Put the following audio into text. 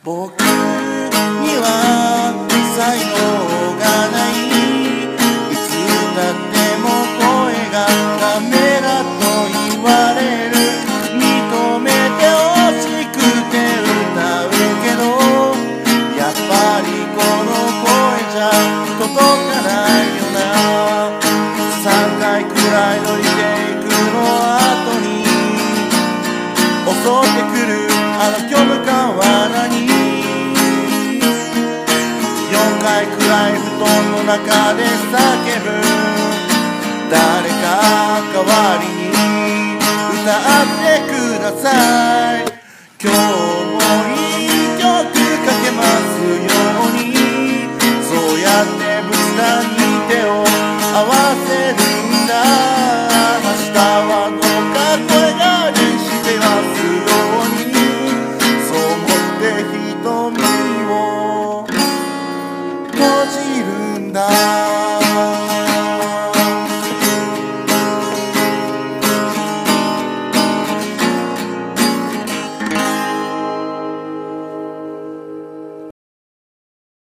僕には才能がない、いつだっても声がダメだと言われる、認めてほしくて歌うけど、やっぱりこの声じゃ届かないよな。3回くらいのリテイクの後に襲ってくるあの虚無感は何、4回くらい布団の中で叫ぶ、誰か代わりに歌ってください。今日